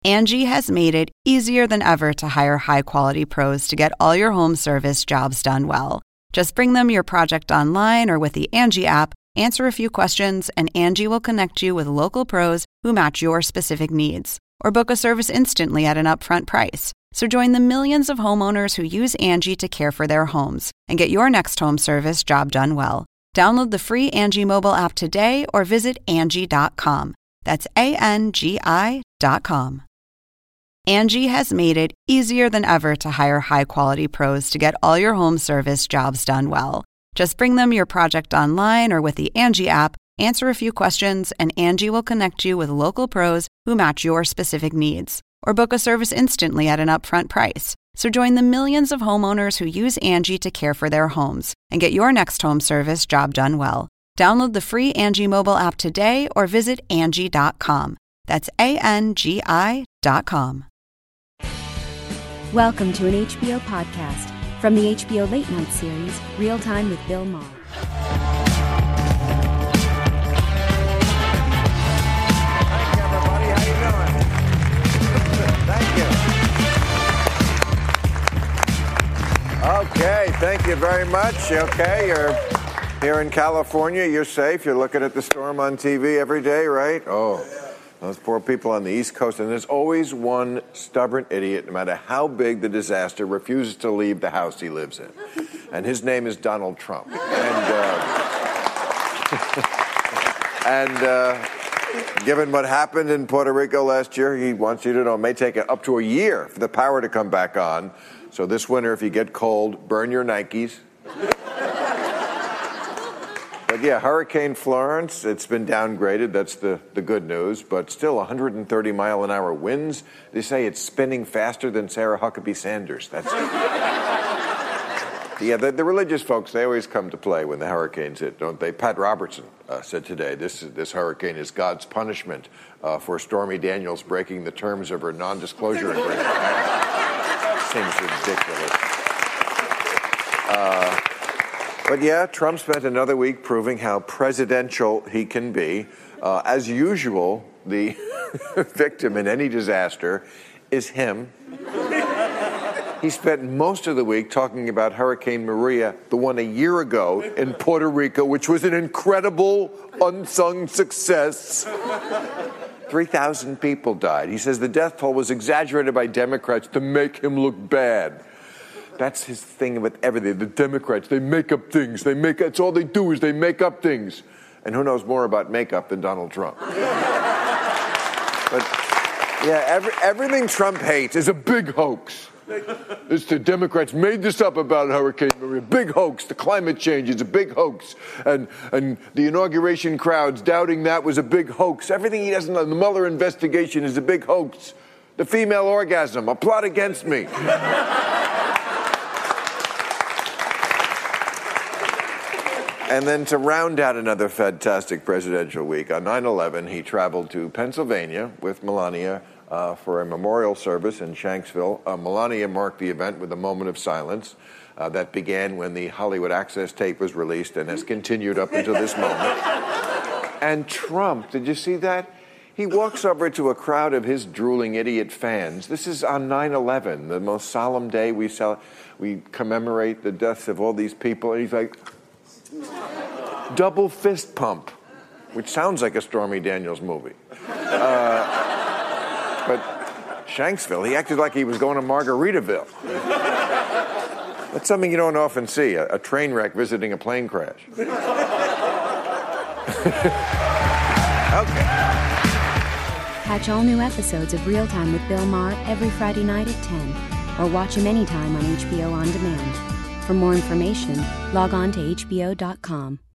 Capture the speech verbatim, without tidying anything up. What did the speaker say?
Angie has made it easier than ever to hire high-quality pros to get all your home service jobs done well. Just bring them your project online or with the Angie app, answer a few questions, and Angie will connect you with local pros who match your specific needs. Or book a service instantly at an upfront price. So join the millions of homeowners who use Angie to care for their homes and get your next home service job done well. Download the free Angie mobile app today or visit Angie dot com. That's A N G I dot com. Angie has made it easier than ever to hire high-quality pros to get all your home service jobs done well. Just bring them your project online or with the Angie app, answer a few questions, and Angie will connect you with local pros who match your specific needs. Or book a service instantly at an upfront price. So join the millions of homeowners who use Angie to care for their homes and get your next home service job done well. Download the free Angie mobile app today or visit Angie dot com. That's A N G I dot com. Welcome to an H B O podcast from the H B O Late Night series, Real Time with Bill Maher. Thank you, everybody. How you doing? Thank you. Okay, thank you very much. Okay, you're here in California. You're safe. You're looking at the storm on T V every day, right? Oh. Those poor people on the East Coast. And there's always one stubborn idiot, no matter how big the disaster, refuses to leave the house he lives in. And his name is Donald Trump. And, uh, and uh, given what happened in Puerto Rico last year, he wants you to know it may take up to a year for the power to come back on. So this winter, if you get cold, burn your Nikes. But yeah, Hurricane Florence, it's been downgraded. That's the, the good news. But still one hundred thirty mile an hour winds. They say it's spinning faster than Sarah Huckabee Sanders. That's yeah, the, the religious folks, they always come to play when the hurricanes hit, don't they? Pat Robertson uh, said today this, this hurricane is God's punishment uh, for Stormy Daniels breaking the terms of her non-disclosure agreement. Seems ridiculous. Uh, But yeah, Trump spent another week proving how presidential he can be. Uh, as usual, the victim in any disaster is him. He spent most of the week talking about Hurricane Maria, the one a year ago in Puerto Rico, which was an incredible, unsung success. three thousand people died. He says the death toll was exaggerated by Democrats to make him look bad. That's his thing with everything. The Democrats, they make up things. They make that's all they do is they make up things. And who knows more about makeup than Donald Trump? But yeah, every, everything Trump hates is a big hoax. It's the Democrats made this up about Hurricane Maria. Big hoax. The climate change is a big hoax. And and the inauguration crowds doubting that was a big hoax. Everything he doesn't know. The Mueller investigation is a big hoax. The female orgasm, a plot against me. And then to round out another fantastic presidential week, on nine eleven, he traveled to Pennsylvania with Melania uh, for a memorial service in Shanksville. Uh, Melania marked the event with a moment of silence uh, that began when the Hollywood Access tape was released and has continued up until this moment. And Trump, did you see that? He walks over to a crowd of his drooling idiot fans. This is on nine eleven, the most solemn day we cel- we commemorate the deaths of all these people. And he's like, double fist pump, which sounds like a Stormy Daniels movie. Uh, but Shanksville, he acted like he was going to Margaritaville. That's something you don't often see, a, a train wreck visiting a plane crash. Okay. Catch all new episodes of Real Time with Bill Maher every Friday night at ten, or watch him anytime on H B O On Demand. For more information, log on to H B O dot com.